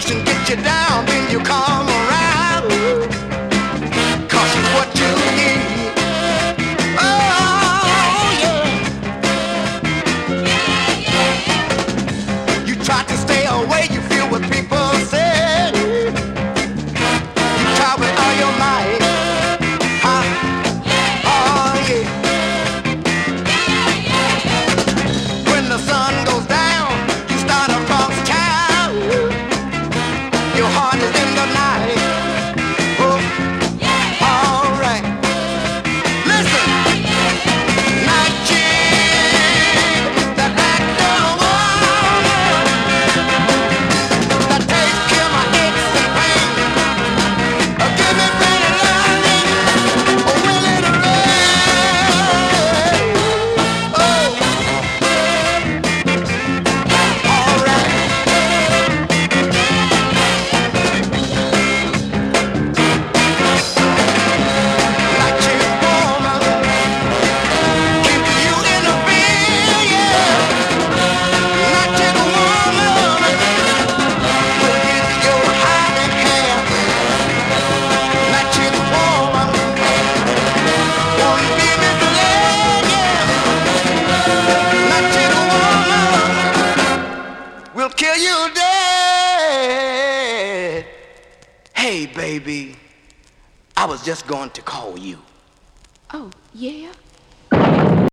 and get you down, then you come around. 'Cause she's what you need. Oh, yeah. You try to stay away, you feel what people say. You try with all your might. Huh? Oh, yeah. When the sun goes down, you start across town. Your heart is in the night. Oh, all right. Listen, night chick, that actor woman that takes care of my aches and pains. Give me pretty loving, will it rain? Oh, all right. Night chick woman, keep you in a bed, yeah. Night chick woman, will get your hiding hair. Night chick woman, won't be misled, yeah. Night chick woman, will kill you dead. Hey, baby, I was just going to call you. Oh, yeah?